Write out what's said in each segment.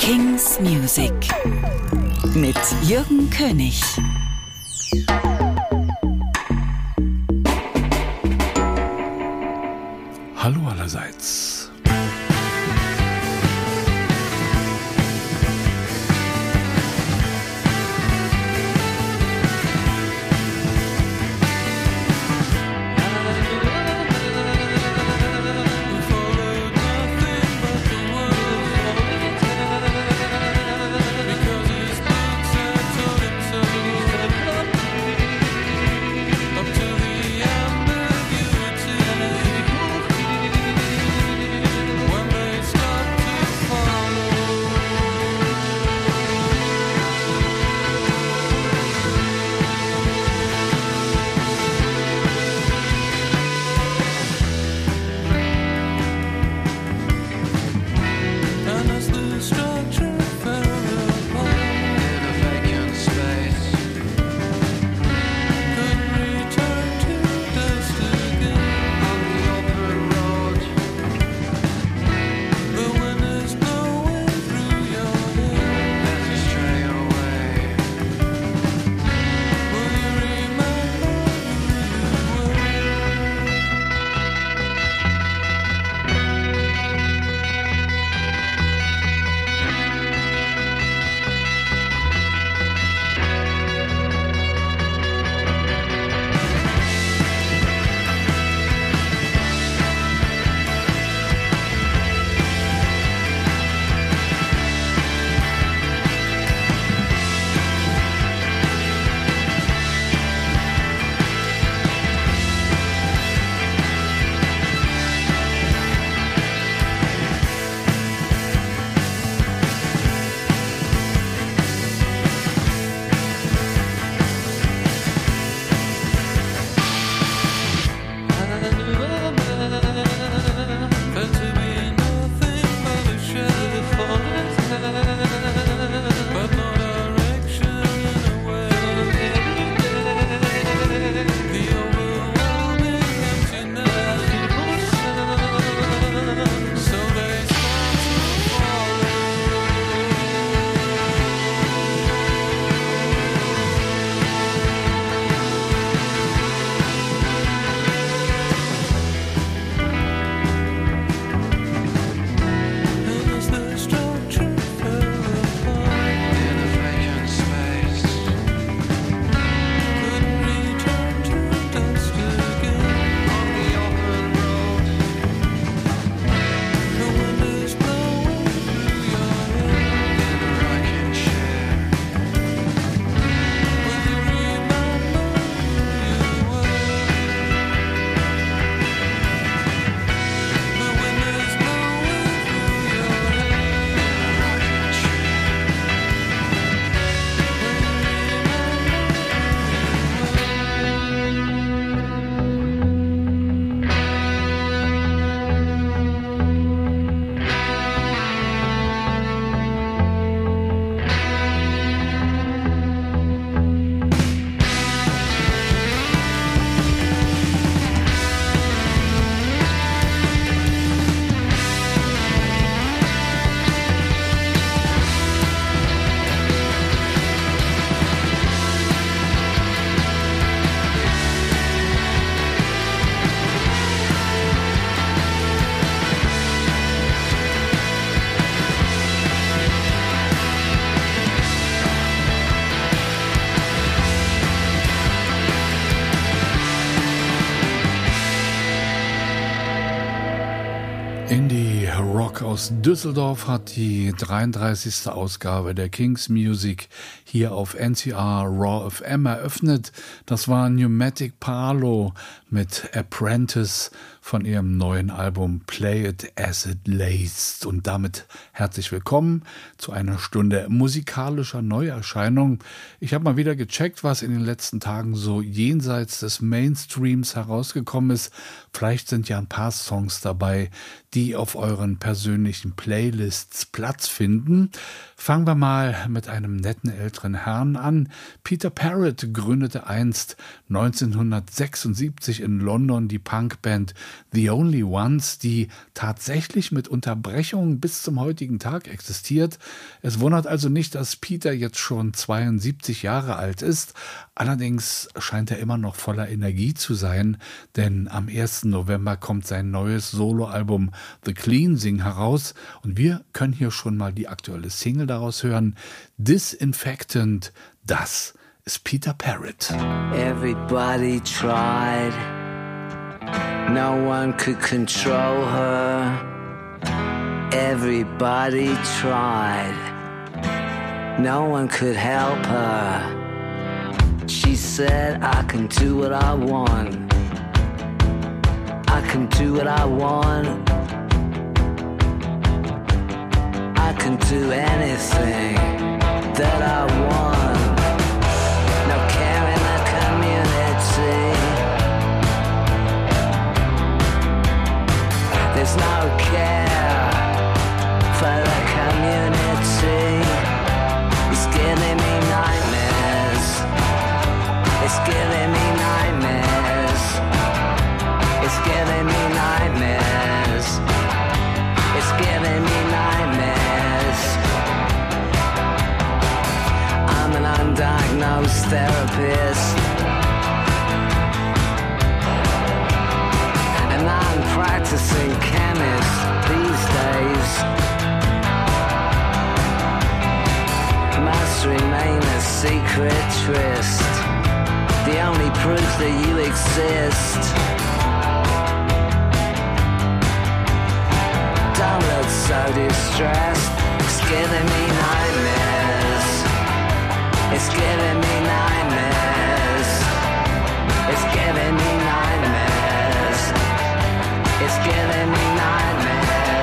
King's Music mit Jürgen König. Hallo allerseits. Indie Rock aus Düsseldorf hat die 33. Ausgabe der King's Music hier auf NCR Raw FM eröffnet. Das war Pneumatic Parlo mit Apprentice von ihrem neuen Album Play It As It Lays. Und damit herzlich willkommen zu einer Stunde musikalischer Neuerscheinung. Ich habe mal wieder gecheckt, was in den letzten Tagen so jenseits des Mainstreams herausgekommen ist. Vielleicht sind ja ein paar Songs dabei, die auf euren persönlichen Playlists Platz finden. Fangen wir mal mit einem netten älteren Herrn an. Peter Parrott gründete einst 1976 in London die Punkband The Only Ones, die tatsächlich mit Unterbrechungen bis zum heutigen Tag existiert. Es wundert also nicht, dass Peter jetzt schon 72 Jahre alt ist. Allerdings scheint er immer noch voller Energie zu sein, denn am 1. November kommt sein neues Soloalbum The Cleansing heraus und wir können hier schon mal die aktuelle Single daraus hören. Disinfectant, das ist Peter Parrott. Everybody tried, no one could control her. Everybody tried, no one could help her. She said, I can do what I want, I can do what I want, I can do anything that I want. No care in the community, there's no care for the community. It's giving me nightmares, it's giving me nightmares, it's giving me nightmares, it's giving me nightmares. I'm an undiagnosed therapist, and I'm practicing chemist these days. Must remain a secret tryst, the only proof that you exist. Don't look so distressed, it's giving me nightmares, it's giving me nightmares, it's giving me nightmares, it's giving me nightmares.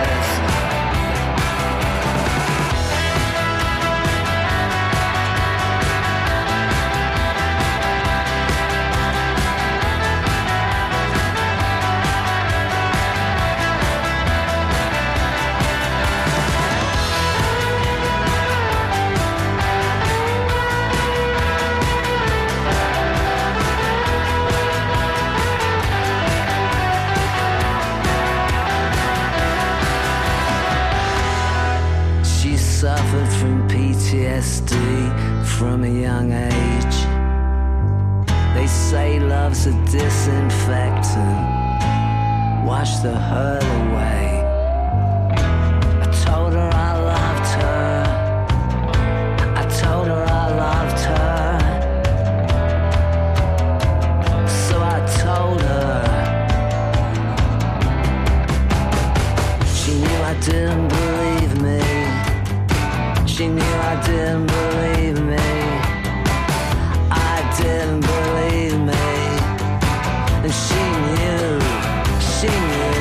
Suffered from PTSD from a young age. They say love's a disinfectant, wash the hurt away. I told her I loved her, I told her I loved her, so I told her. She knew I didn't believe me, she knew I didn't believe me, I didn't believe me, and she knew, she knew.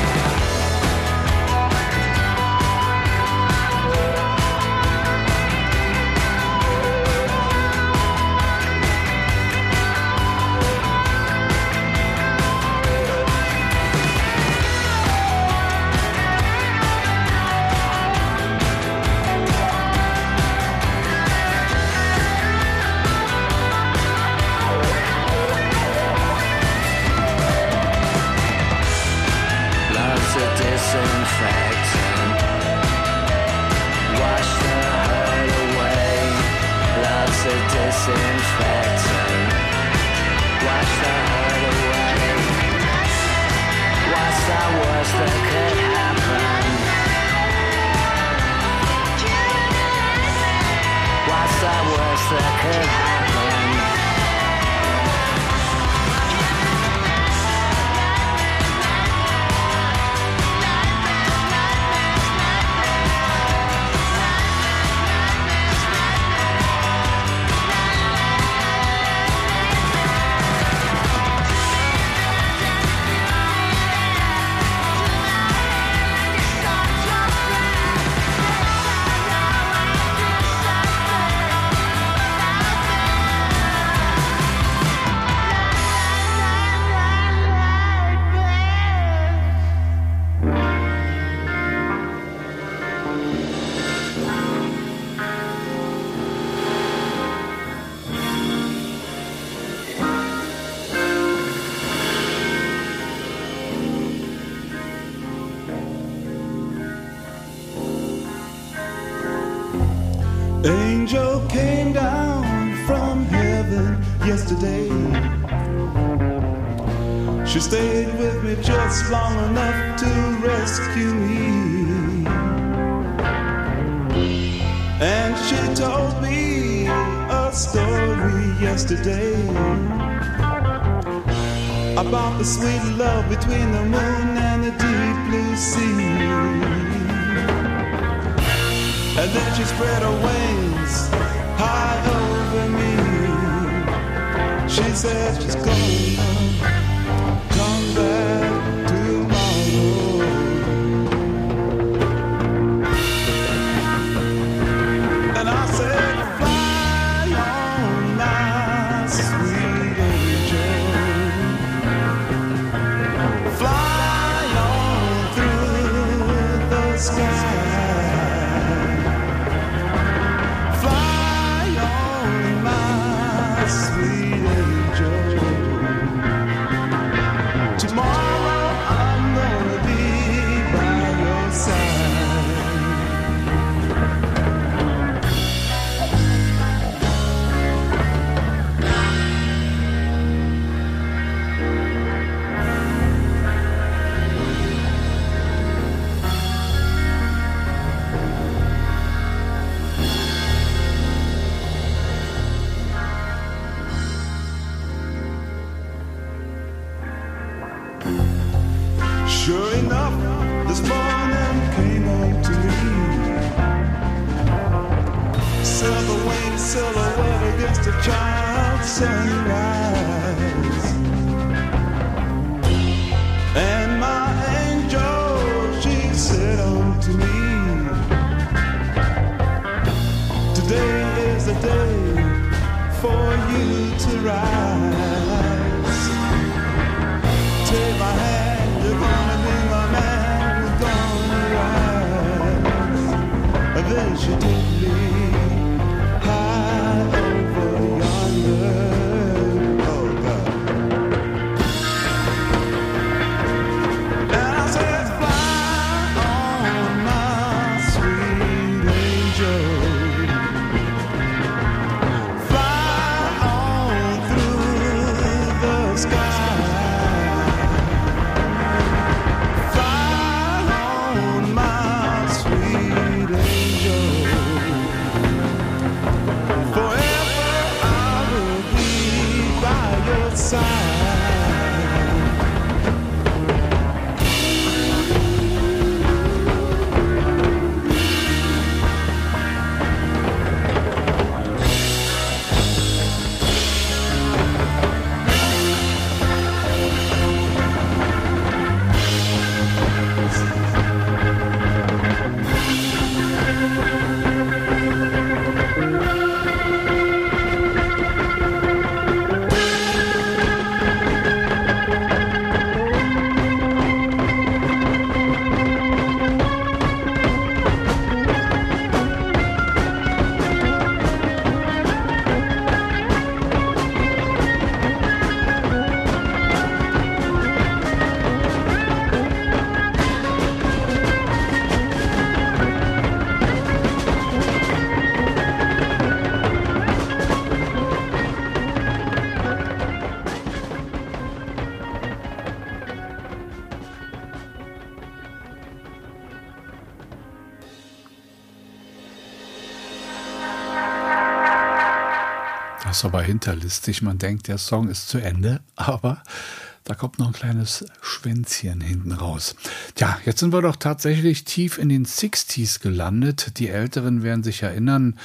Disinfectant, wash the hurt away. Love's a disinfectant, wash the hurt away. What's the worst that could happen? What's the worst that could happen? Angel came down from heaven yesterday. She stayed with me just long enough to rescue me. And she told me a story yesterday about the sweet love between the moon and the deep blue sea. And then she spread her wings high over me. She said she's gonna come back tomorrow. And I said, fly on my sweet angel, fly on through the sky. Sure enough, this morning came on to me. Silver winged silhouette against a child's sunrise. And my angel, she said unto me, today is the day for you to rise. Take my hand, you're gonna be my man, we're gonna rise. And then she took me high over yonder. Oh God. And I said, fly on my sweet angel, fly on through the sky. Das ist aber hinterlistig. Man denkt, der Song ist zu Ende, aber da kommt noch ein kleines Schwänzchen hinten raus. Tja, jetzt sind wir doch tatsächlich tief in den 60s gelandet. Die Älteren werden sich erinnern,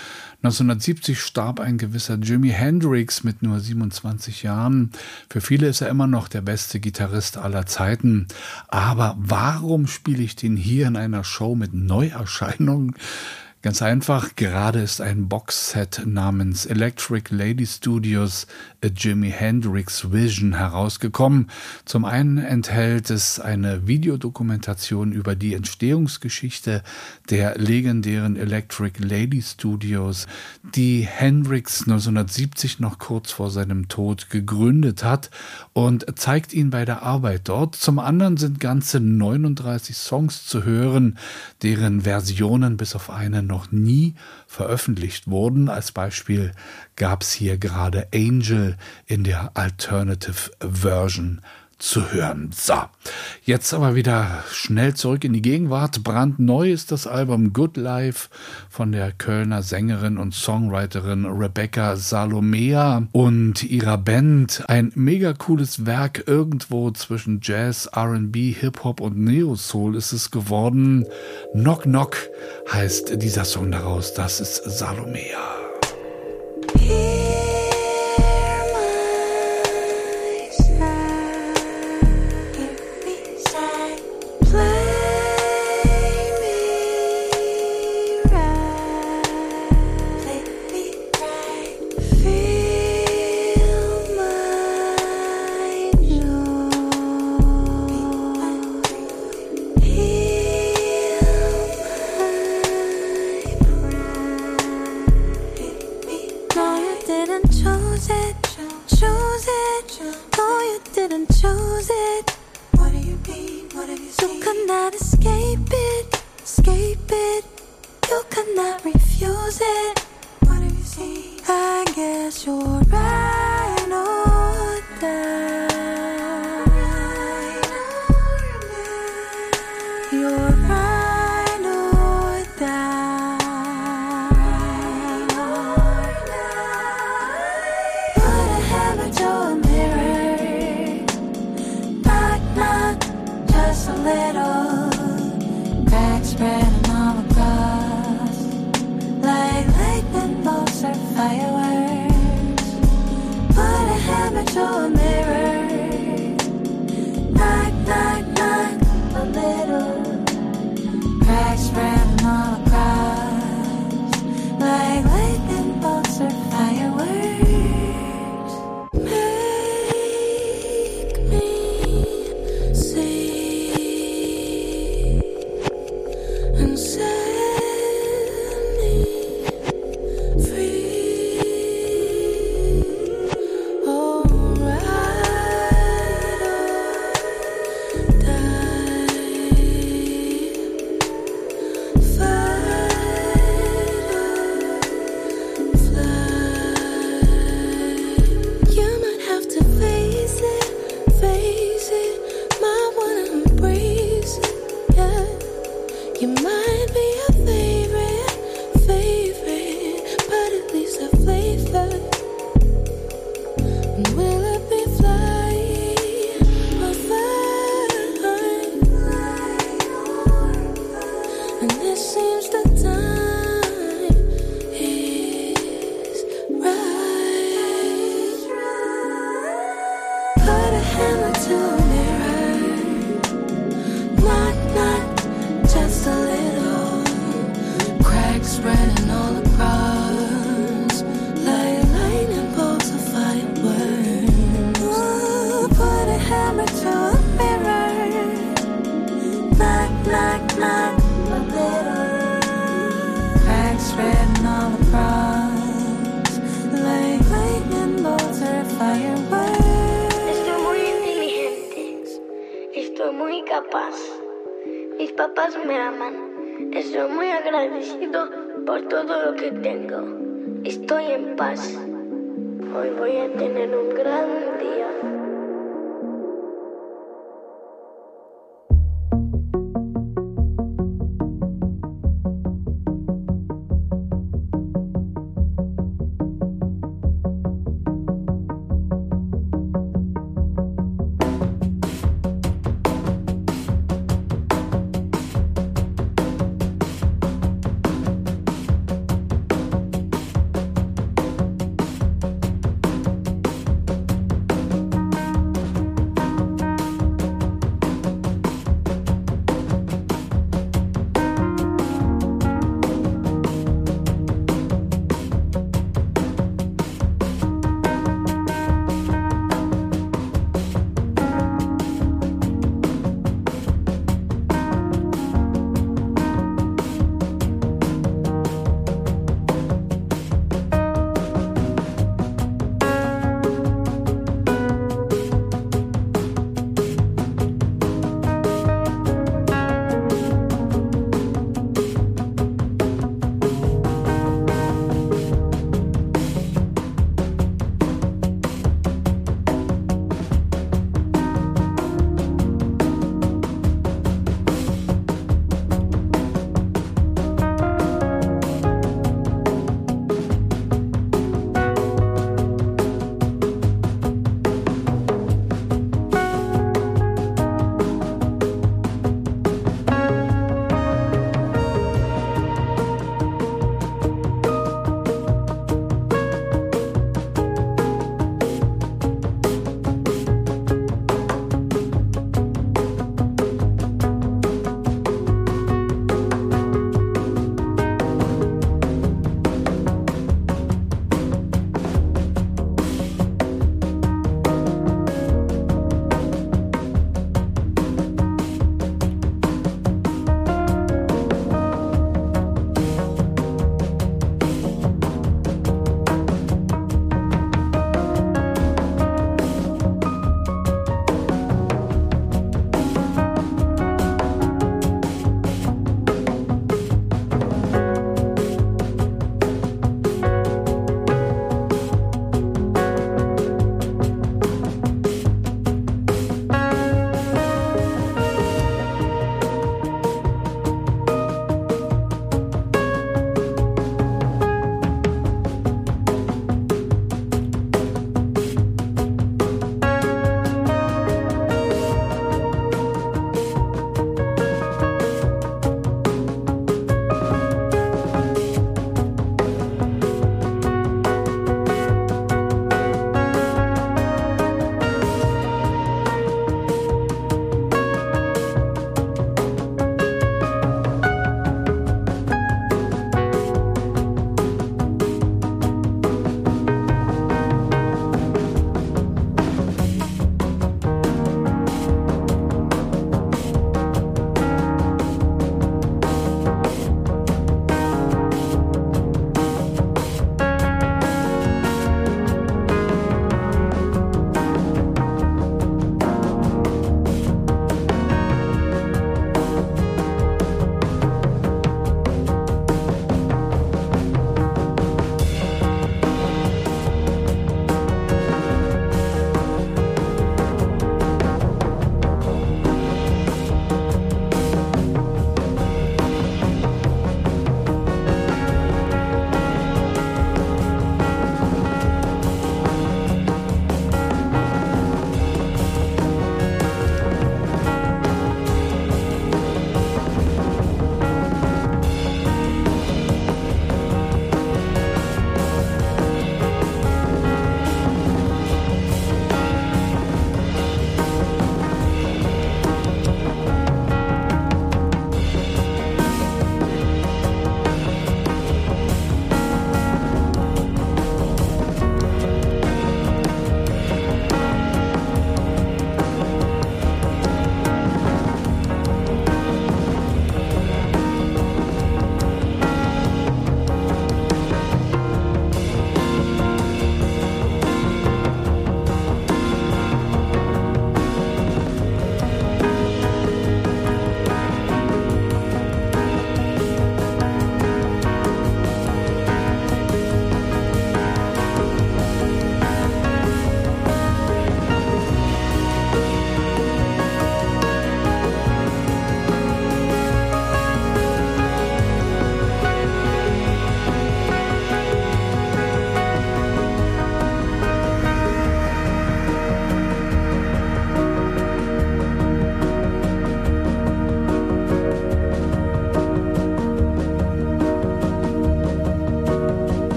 1970 starb ein gewisser Jimi Hendrix mit nur 27 Jahren. Für viele ist er immer noch der beste Gitarrist aller Zeiten. Aber warum spiele ich den hier in einer Show mit Neuerscheinungen? Ganz einfach, gerade ist ein Boxset namens Electric Lady Studios A Jimi Hendrix Vision herausgekommen. Zum einen enthält es eine Videodokumentation über die Entstehungsgeschichte der legendären Electric Lady Studios, die Hendrix 1970 noch kurz vor seinem Tod gegründet hat, und zeigt ihn bei der Arbeit dort. Zum anderen sind ganze 39 Songs zu hören, deren Versionen bis auf eine noch nie veröffentlicht wurden. Als Beispiel gab es hier gerade Angel in der Alternative Version zu hören. So, jetzt aber wieder schnell zurück in die Gegenwart. Brandneu ist das Album Good Life von der Kölner Sängerin und Songwriterin Rebecca Salomea und ihrer Band. Ein mega cooles Werk, irgendwo zwischen Jazz, R&B, Hip-Hop und Neo-Soul ist es geworden. Knock Knock heißt dieser Song daraus. Das ist Salomea.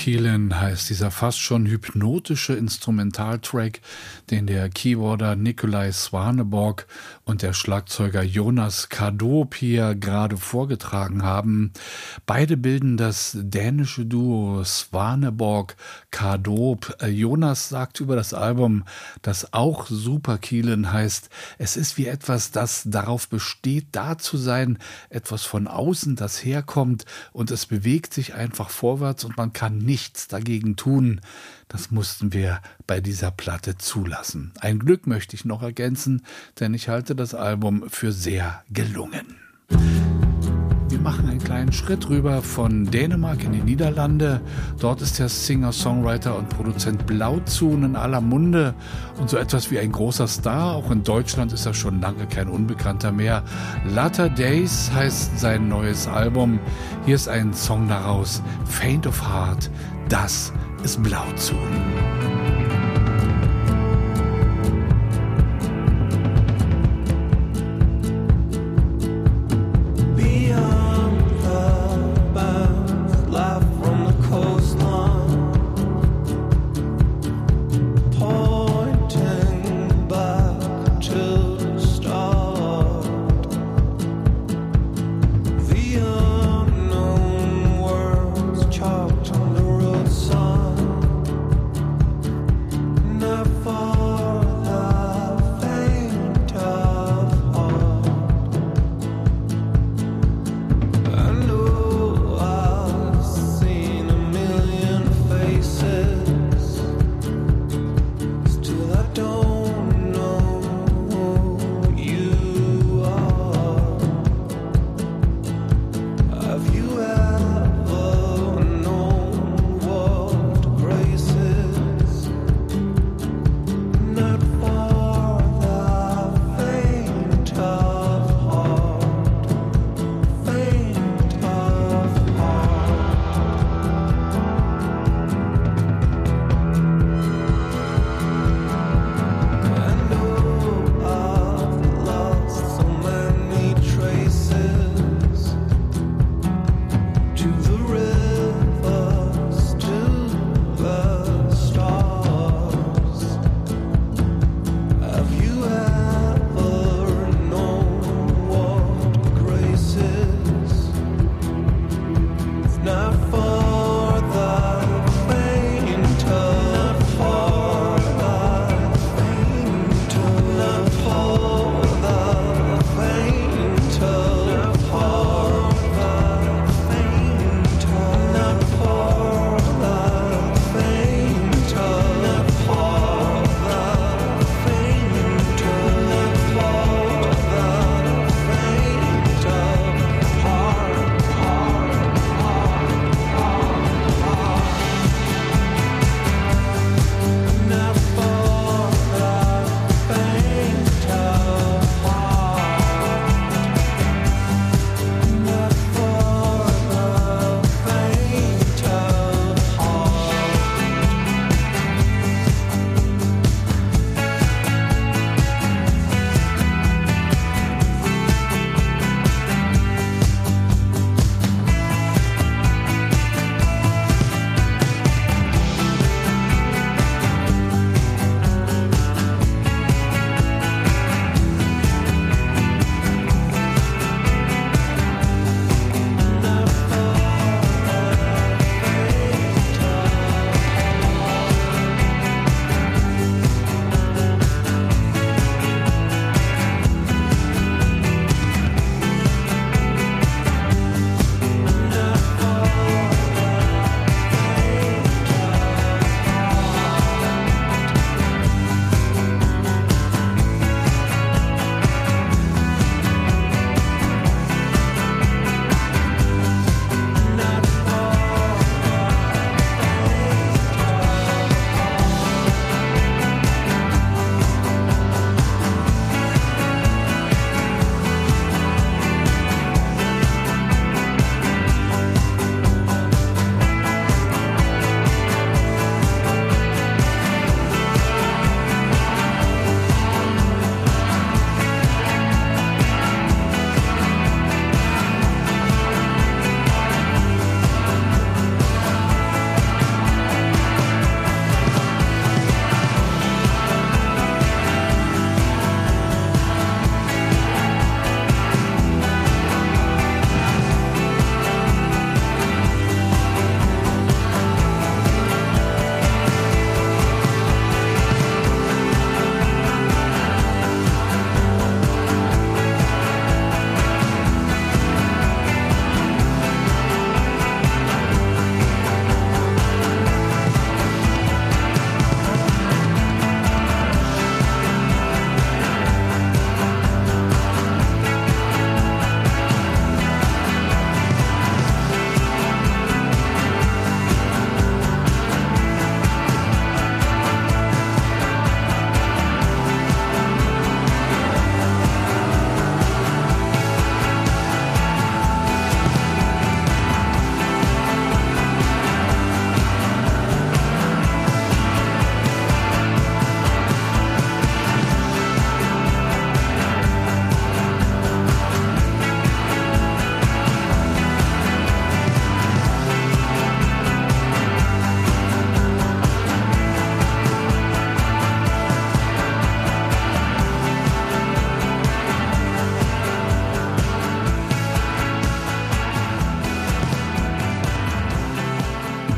Keelan heißt dieser fast schon hypnotische Instrumentaltrack, den der Keyboarder Nikolai Svaneborg und der Schlagzeuger Jonas Kadop hier gerade vorgetragen haben. Beide bilden das dänische Duo Svaneborg-Kadop. Jonas sagt über das Album, das auch Super Keelan heißt, es ist wie etwas, das darauf besteht, da zu sein, etwas von außen, das herkommt und es bewegt sich einfach vorwärts und man kann nichts dagegen tun. Das mussten wir bei dieser Platte zulassen. Ein Glück möchte ich noch ergänzen, denn ich halte das Album für sehr gelungen. Wir machen einen kleinen Schritt rüber von Dänemark in die Niederlande. Dort ist der Singer, Songwriter und Produzent Blauzoen in aller Munde und so etwas wie ein großer Star. Auch in Deutschland ist er schon lange kein Unbekannter mehr. Latter Days heißt sein neues Album. Hier ist ein Song daraus, Faint of Heart. Das ist Blauzoen.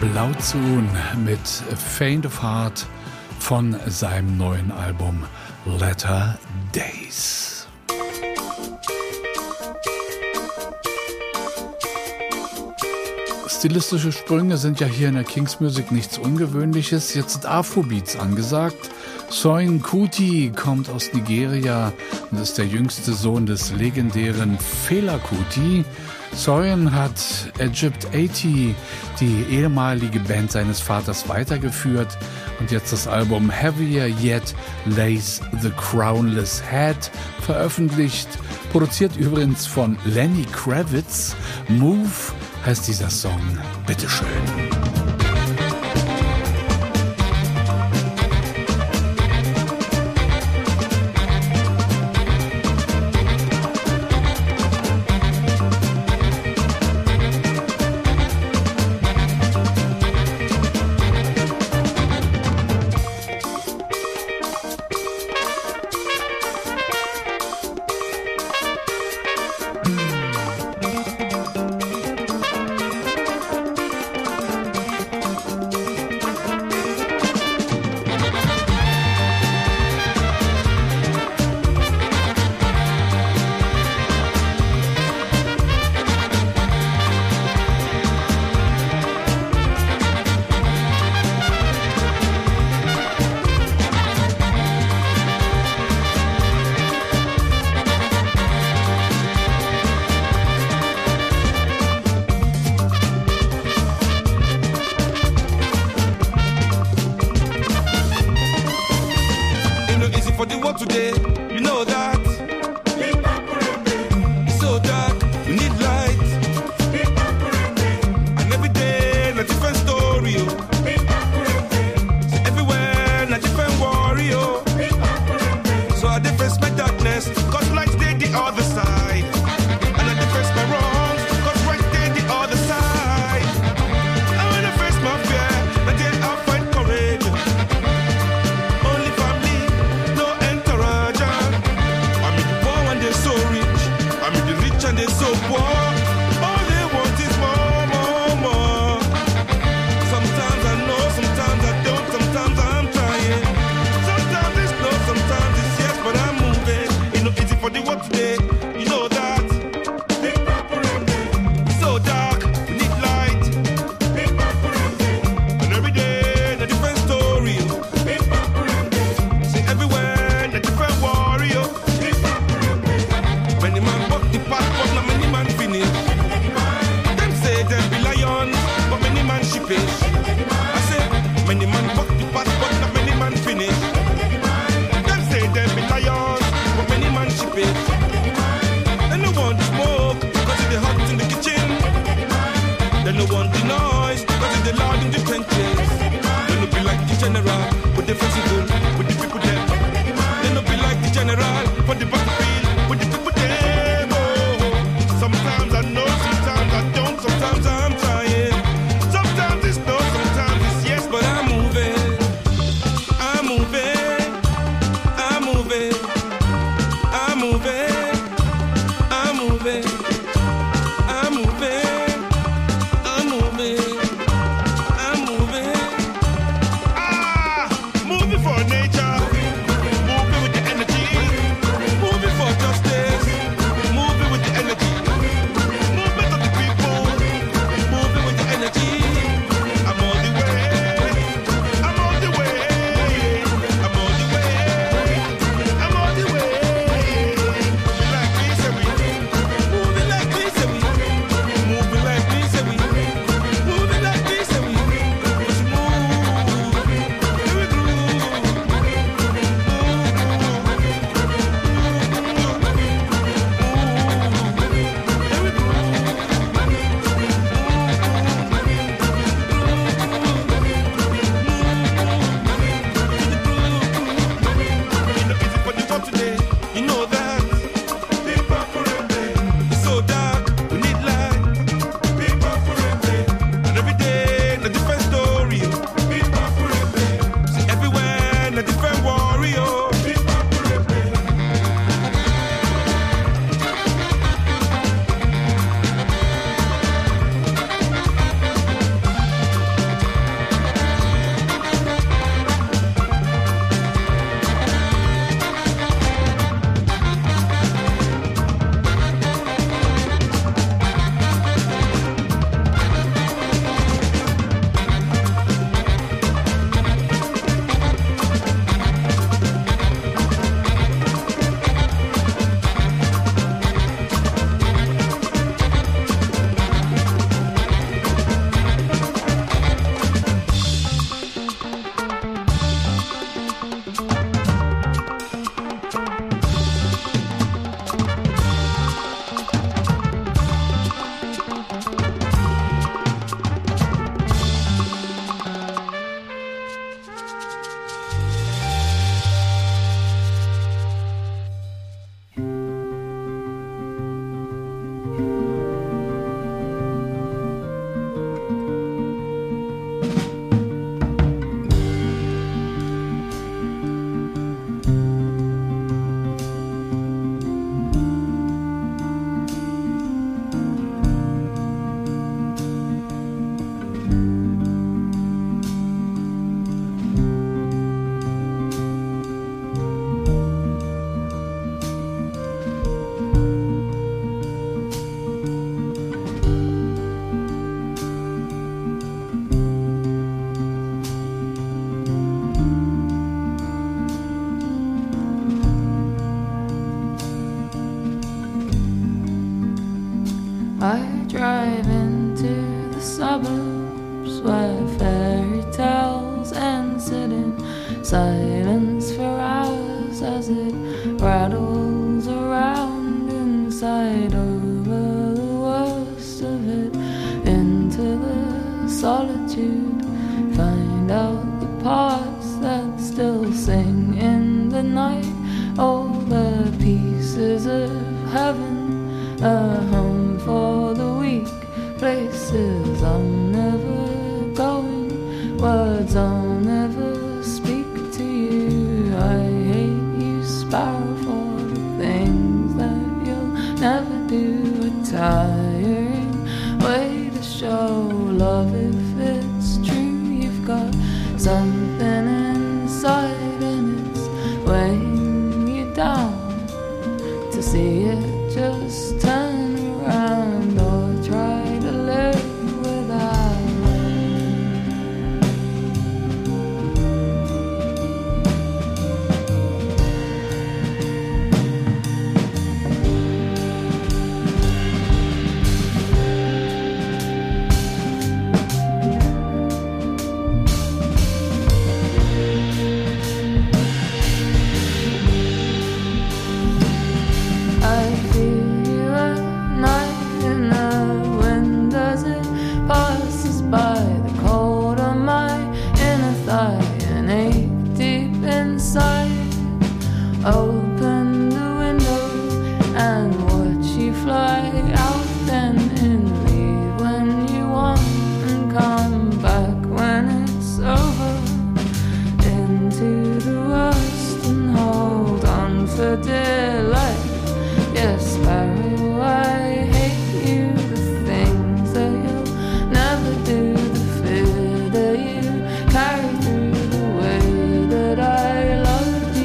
laut zu mit Faint of Heart von seinem neuen Album Latter Days. Stilistische Sprünge sind ja hier in der Kings Music nichts Ungewöhnliches. Jetzt sind Afrobeats angesagt. Seun Kuti kommt aus Nigeria und ist der jüngste Sohn des legendären Fela Kuti. Seun hat Egypt 80, die ehemalige Band seines Vaters, weitergeführt und jetzt das Album Heavier Yet Lays the Crownless Head veröffentlicht. Produziert übrigens von Lenny Kravitz. Move heißt dieser Song. Bitteschön. Many man walk the path, but not many man finish. I drive into the suburbs where fairy tales and sit in silence for hours as it rattles around inside over the worst of it into the solitude. Find out the parts that still sing in the night, all the pieces of heaven, a home for the weak, places I'm never going, words I'll never speak to you. I hate you, sparrow, for the things that you'll never do. A tiring way to show love if it's true. You've got something inside and it's weighing you down. To see it, just turn around or try to live without open the window and watch you fly out, then in, leave when you want and come back when it's over, into the worst and hold on for dear life. Yes, sparrow, I hate you, the things that you'll never do, the fear that you carry through, the way that I love.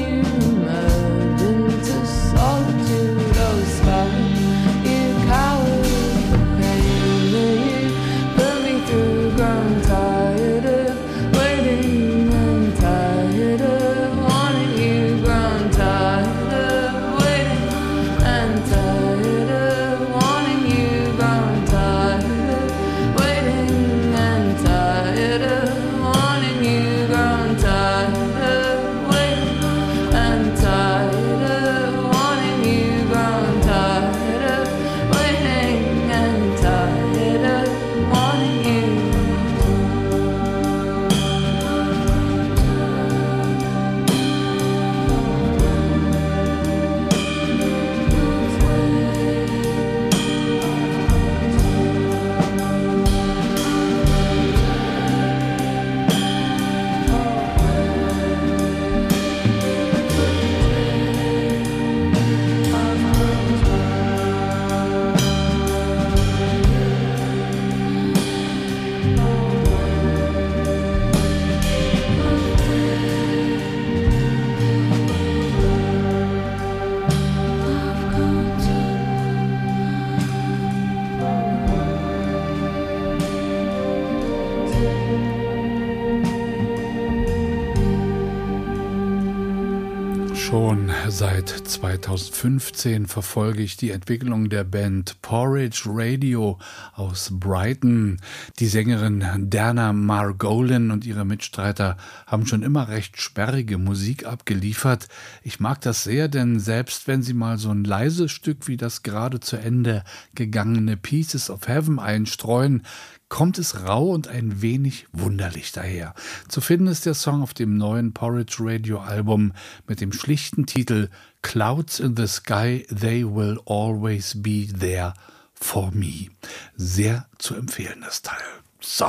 Schon seit 2015 verfolge ich die Entwicklung der Band Porridge Radio aus Brighton. Die Sängerin Dana Margolin und ihre Mitstreiter haben schon immer recht sperrige Musik abgeliefert. Ich mag das sehr, denn selbst wenn sie mal so ein leises Stück wie das gerade zu Ende gegangene Pieces of Heaven einstreuen, kommt es rau und ein wenig wunderlich daher. Zu finden ist der Song auf dem neuen Porridge Radio Album mit dem schlichten Titel Clouds in the Sky, They Will Always Be There for Me. Sehr zu empfehlen, das Teil. So.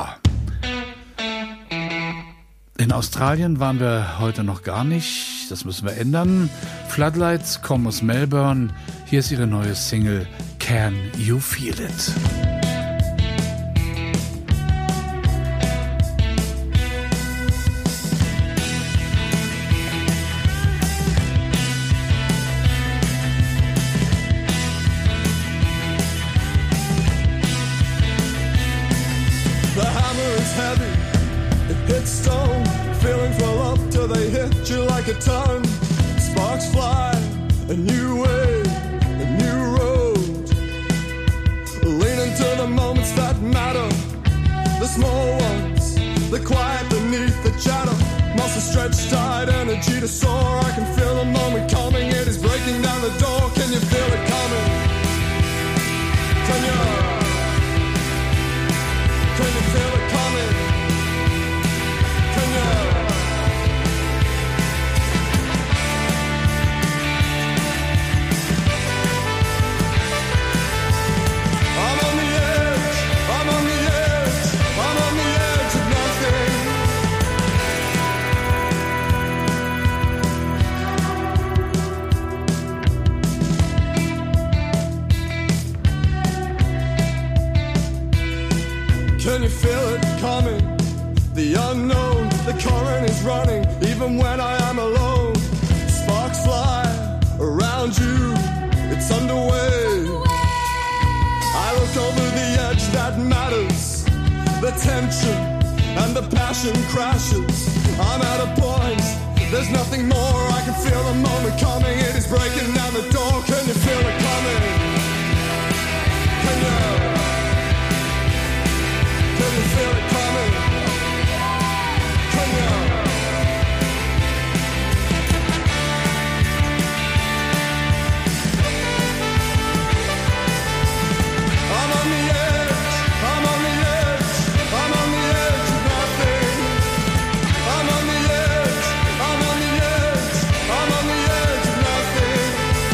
In Australien waren wir heute noch gar nicht. Das müssen wir ändern. Floodlights kommen aus Melbourne. Hier ist ihre neue Single Can You Feel It? Stone, feelings well up till they hit you like a ton. Sparks fly, a new way, a new road. Lean into the moments that matter, the small ones, the quiet beneath the chatter. Muscles stretched tight, energy to soar. I can feel the moment coming, it is breaking down the door. Can you feel it coming? Can you feel it coming? Can you feel it coming? The unknown, the current is running, even when I am alone. Sparks fly around you, it's underway. I look over the edge that matters, the tension and the passion crashes. I'm at a point, there's nothing more. I can feel the moment coming, it is breaking down the door. Can you feel it coming? Can you feel it coming? Can you? I'm on the edge, I'm on the edge, I'm on the edge of nothing. I'm on the edge, I'm on the edge, I'm on the edge of nothing.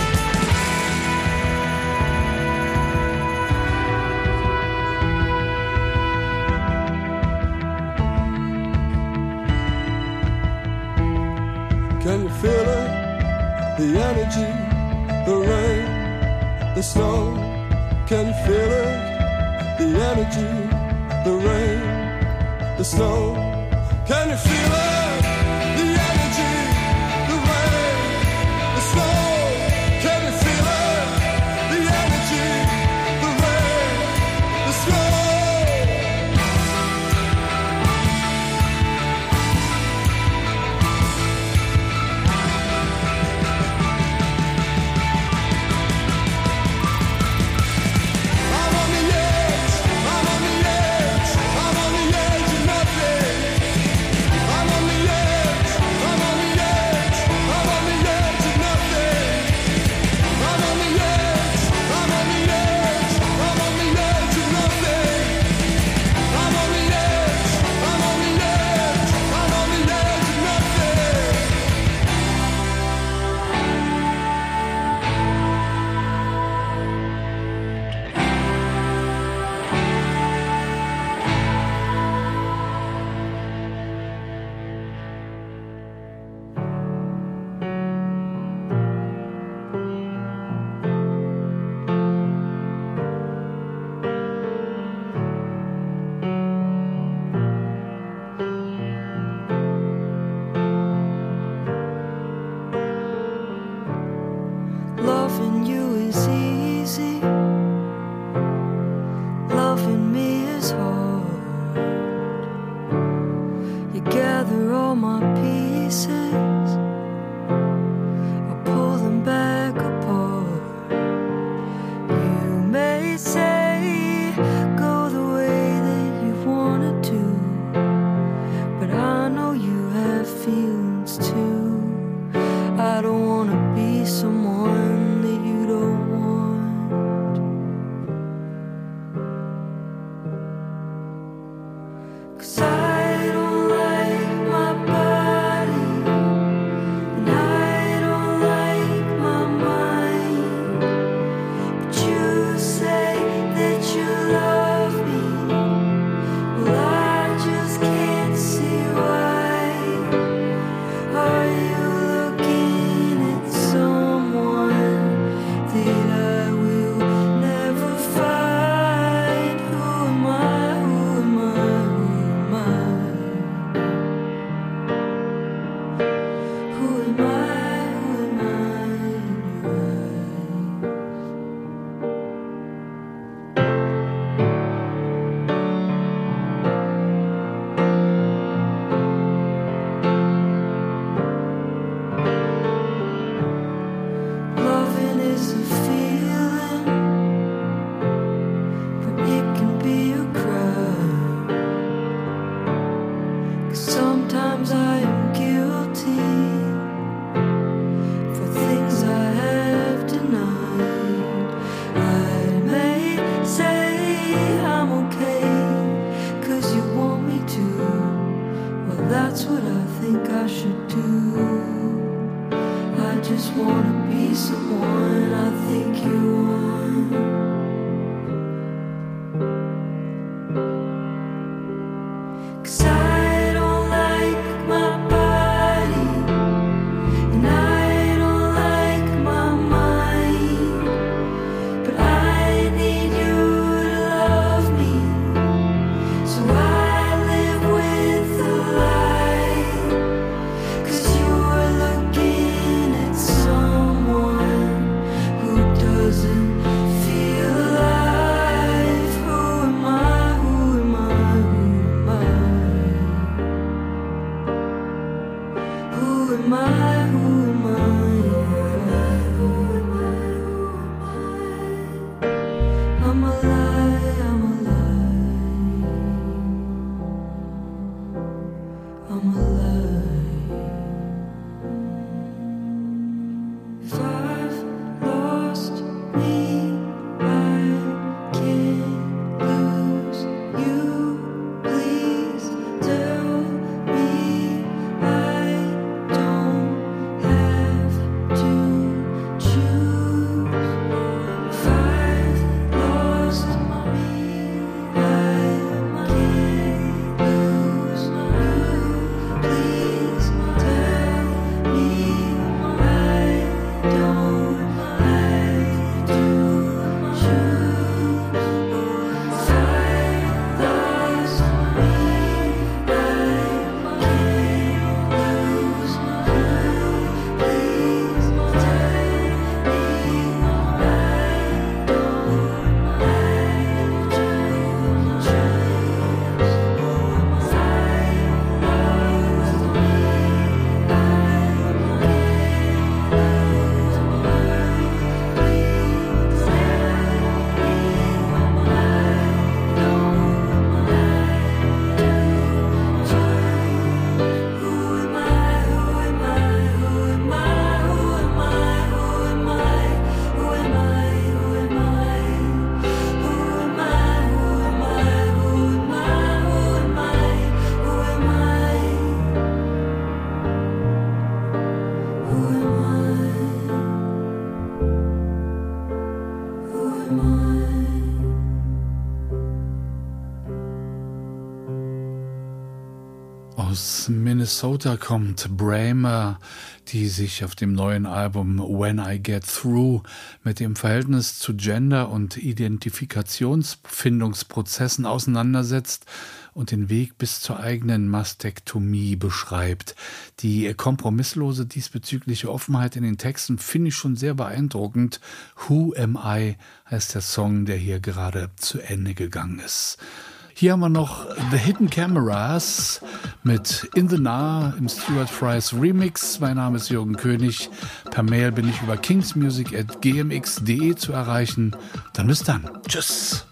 Can you feel it? The energy, the rain, the snow. Can you feel it? The energy, the rain, the snow. Can you feel it? The energy, the rain, the snow. Can you feel it? The energy, the rain, the snow. Loving you is easy, loving me is hard. You gather all my pieces, I pull them back apart. You may say, go the way that you wanted to, but I know you have feelings too. I don't wanna be someone that you don't want. Aus Minnesota kommt Bramer, die sich auf dem neuen Album When I Get Through mit dem Verhältnis zu Gender- und Identifikationsfindungsprozessen auseinandersetzt und den Weg bis zur eigenen Mastektomie beschreibt. Die kompromisslose diesbezügliche Offenheit in den Texten finde ich schon sehr beeindruckend. Who Am I heißt der Song, der hier gerade zu Ende gegangen ist. Hier haben wir noch The Hidden Cameras mit In the Nah im Stuart Fries Remix. Mein Name ist Jürgen König. Per Mail bin ich über kingsmusic@gmx.de zu erreichen. Dann bis dann. Tschüss.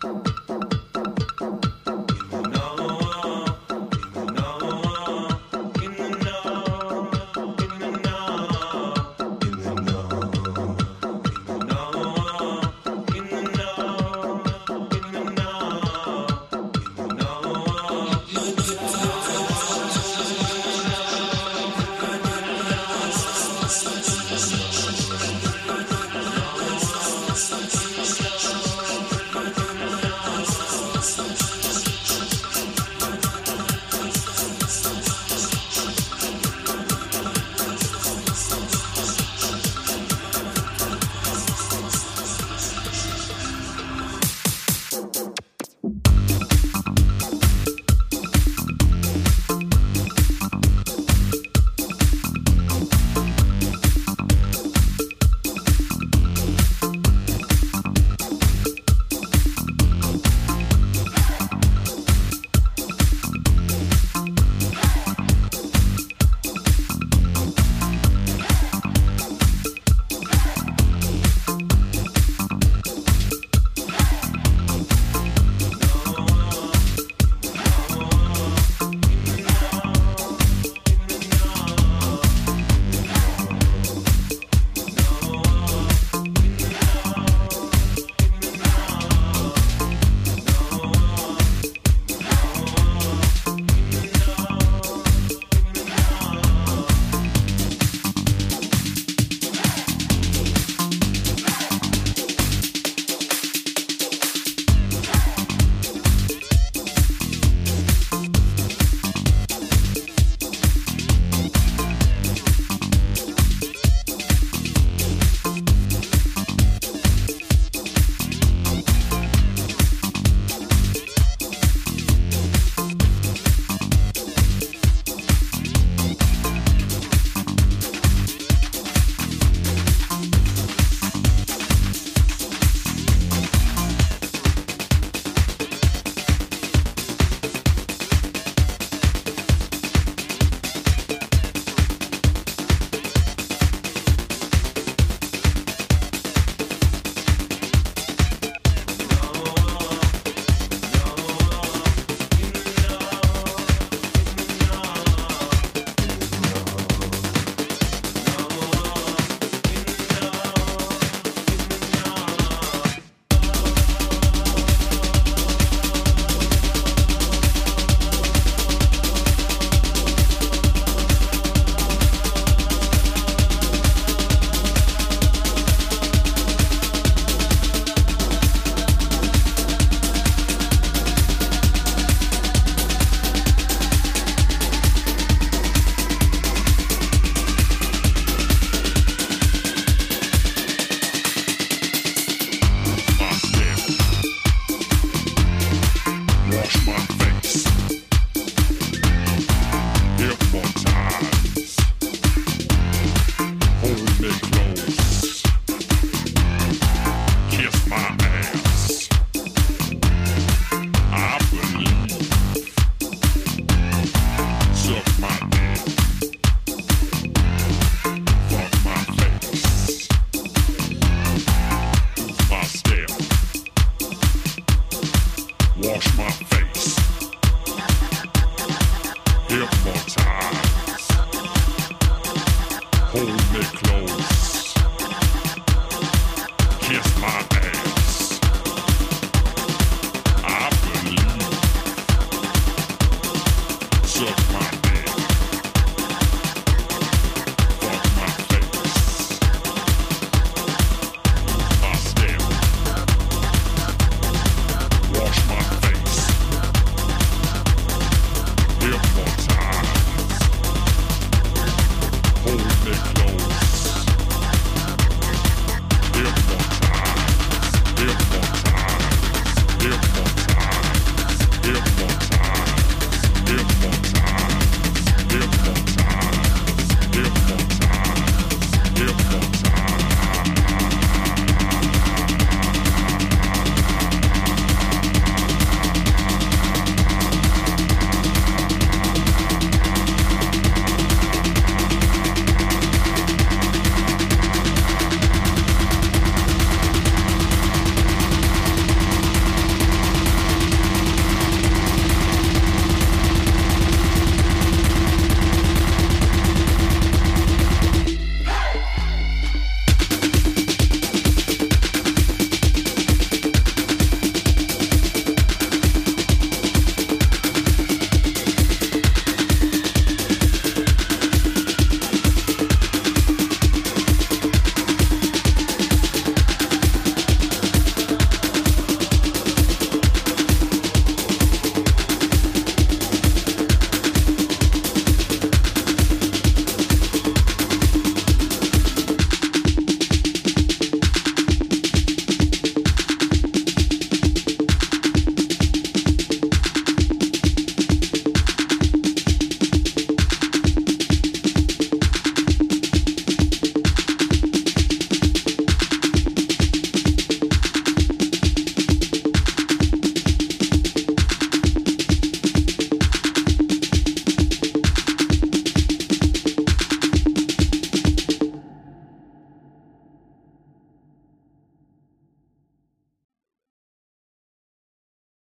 Wash my